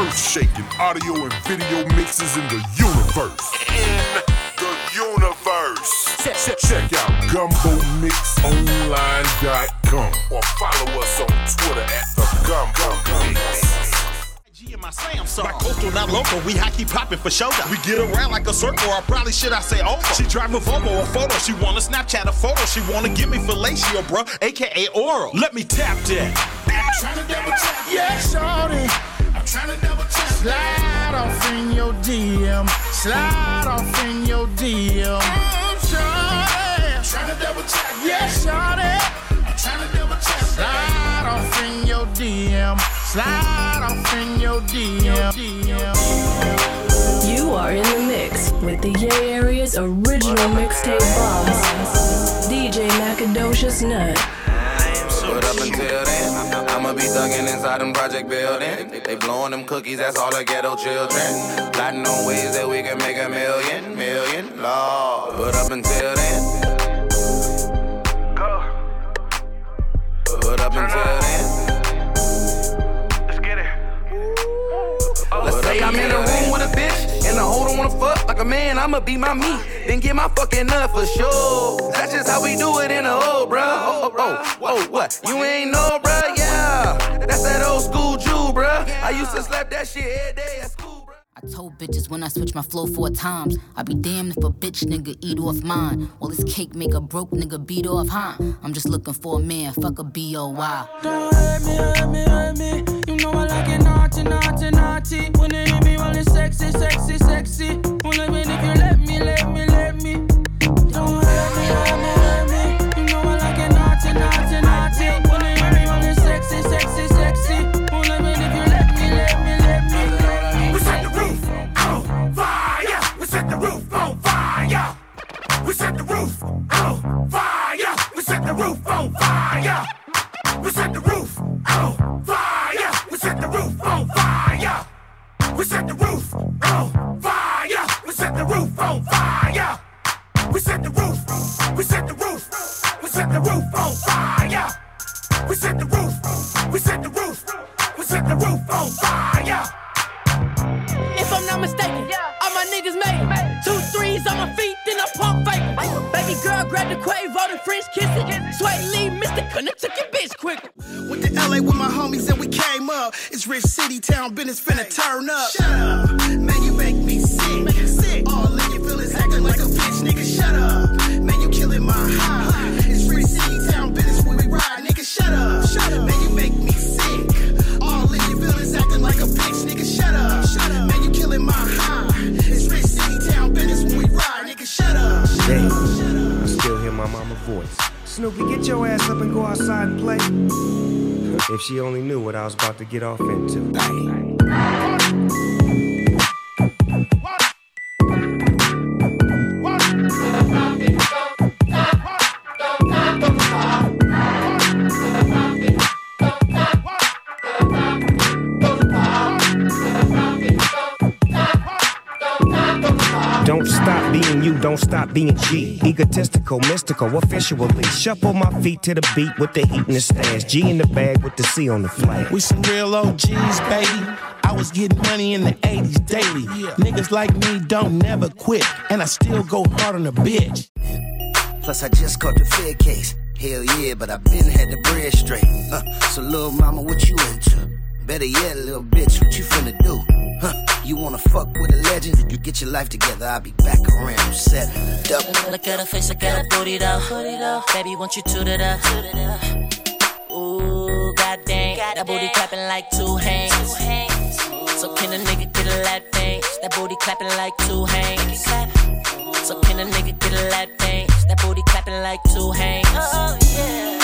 earth-shaking audio and video mixes in the universe. Check out GumboMixOnline.com or follow us on Twitter at the Gumbo Mix. My Samsung. My coastal, not local. We high keep popping for shoulder. We get around like a circle, or probably should I say over. She drive a Volvo, a photo. She wanna Snapchat a photo. She wanna give me fellatio, bro, aka oral. Let me tap that. I'm trying to double tap. Yeah, shorty. I'm trying to double tap. Slide off in your DM. Slide off in your DM. Shorty. I'm trying to double tap. Yeah, shorty. I'm trying to double tap. Slide off in your DM. Slide off in your DM. You are in the mix with the Yay Area's original mixtape boss, DJ Macadocious Nut. But up until then, I'ma be thugging inside them project buildings. They blowing them cookies, that's all the ghetto children. Plotting on ways that we can make a million, Lord. But up until then, but up until then, let's say I'm in a room with a bitch and the hoe don't wanna fuck like a man. I'ma be my meat, then get my fucking nut for sure. That's just how we do it in the hood, bruh. Oh, what? You ain't know, bruh? Yeah, that's that old school Jew, bruh. I used to slap that shit every day at school, bruh. I told bitches when I switch my flow 4 times, I be damned if a bitch nigga eat off mine. Well, this cake make a broke nigga beat off, huh? I'm just looking for a man, fuck a B.O.Y. Don't hurt me. You know I like it naughty. When they hit me while it's sexy. Well, I mean, if you let me. Don't hurt me. You know I like it naughty. When they hit me while it's sexy. Well, I mean, if you let me. We set the roof on fire. We set the roof on fire. We set the roof on fire. We set the roof on fire. We set the roof on fire. We set the roof on fire. We set the roof on fire. We set the roof on fire. We set the roof. We set the roof. We set the roof on fire. We set the roof. We set the roof. We set the roof on fire. If I'm not mistaken, all my niggas made it. 2 3s on my feet, then I pump fake. Baby girl, grab the Quavo, the French kiss it. Sway Lee, Mr. Cunna took your bitch quick. Went to LA with my homies and we came up. It's rich city, town business finna turn up. Shut up, man, you make me sick. All in your feelings acting like a bitch, nigga, shut up. Man, you killing my high. It's rich city, town business when we ride, nigga, shut up. Man, you make me sick. All in your feelings acting like a bitch, nigga, shut up. Man, you killing my high. It's rich city, town business when we ride, nigga, shut up. Damn, I still hear my mama's voice. Snoopy, get your ass up and go outside and play. If she only knew what I was about to get off into. Don't stop being you, don't stop being G. Egotistical, mystical, officially. Shuffle my feet to the beat with the heat in the stash. G in the bag with the C on the flag. We some real OGs, baby. I was getting money in the 80s daily. Niggas like me don't never quit, and I still go hard on a bitch. Plus I just caught the Fed case. Hell yeah, but I been had the bread straight. So little mama, what you into? Better yet, little bitch, what you finna do? You wanna fuck with a legend? You get your life together, I'll be back around 7. Look at her face, look at her booty though. Baby, want you to that? Ooh, goddamn, that booty clapping like 2 hands. So can a nigga get a lap dance? That booty clapping like 2 hands. So can a nigga get a lap dance? That booty clapping like 2 hands. Oh yeah.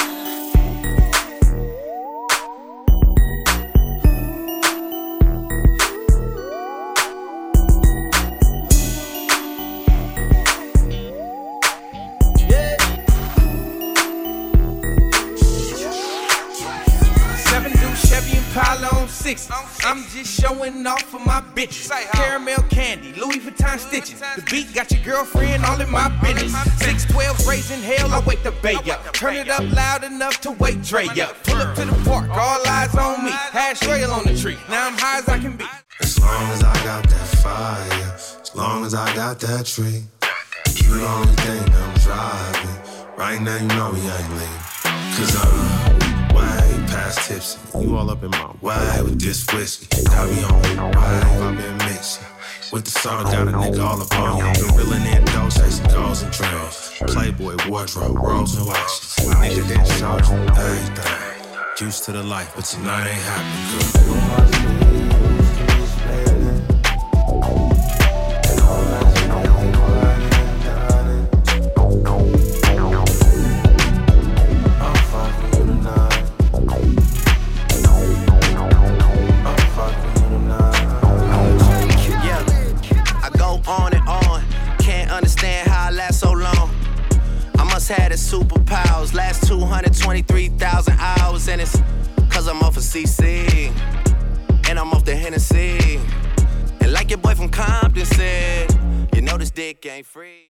Impala on 6. I'm just showing off for my bitches. Caramel candy, Louis Vuitton stitches. The beat got your girlfriend all in my business. 612 raising hell, I wake the bay up. Turn it up loud enough to wake Dre up. Pull up to the park, all eyes on me. Hash trail on the tree. Now I'm high as I can be. As long as I got that fire, as long as I got that tree, you the only thing I'm driving. Right now you know we ain't leaving. Cause I'm way past tipsy. You all up in my way with this whiskey. Got me on the wave, I've been mixing. With the soda, got a nigga all up on you. Been reeling in those chasing goals and dreams. Playboy wardrobe, rolls and watches. Nigga that showed you everything. Used to the life, but tonight ain't happening, girl. Had his superpowers, last 223,000 hours, and it's cause I'm off of CC, and I'm off the Hennessy, and like your boy from Compton said, you know this dick ain't free.